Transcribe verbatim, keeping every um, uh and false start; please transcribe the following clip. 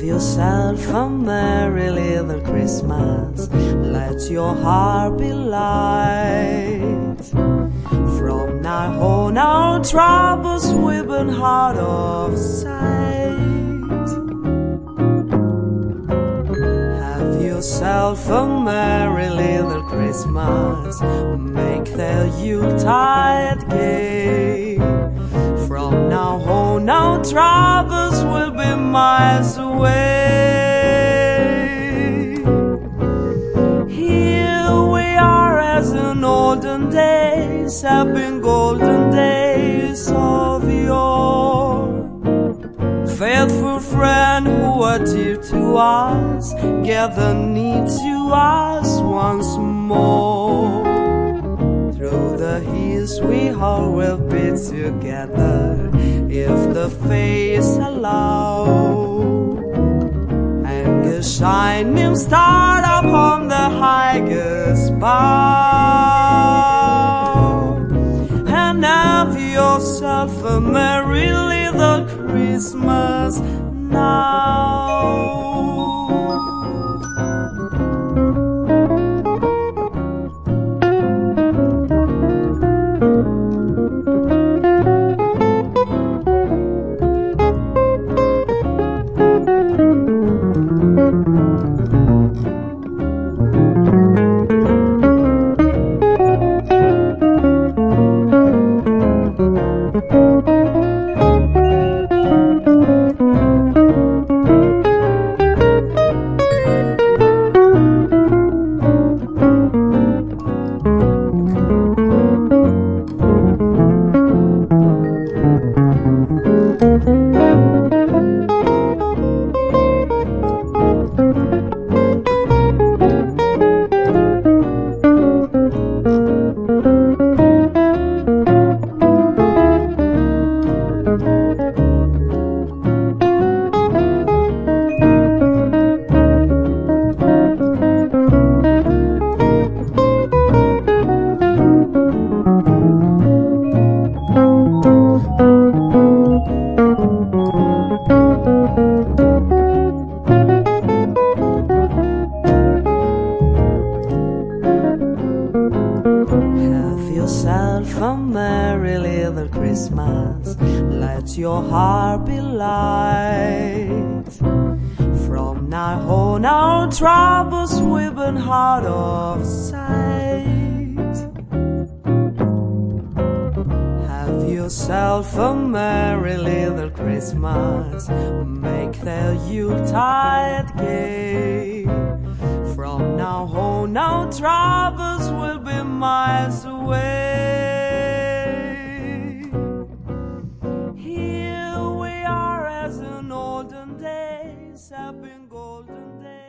yourself a merry little Christmas. Let your heart be light. From now on our troubles will be out of sight. Have yourself a merry little Christmas. Make the Yuletide gay. From now on our troubles will be miles away. Here we are as in olden days, happy golden days of yore. Faithful friend who are dear to us, gather near to us once more. Through the years we all will be together, if the fates allow. Hang a shining star upon the highest bough, and have yourself a merry little Christmas now. Have yourself a merry little Christmas. Let your heart be light. From now on our troubles will be out of sight. Have yourself a merry little Christmas. Make the Yuletide gay. From now on our troubles will be miles away. Here we are as in olden days, happy golden days.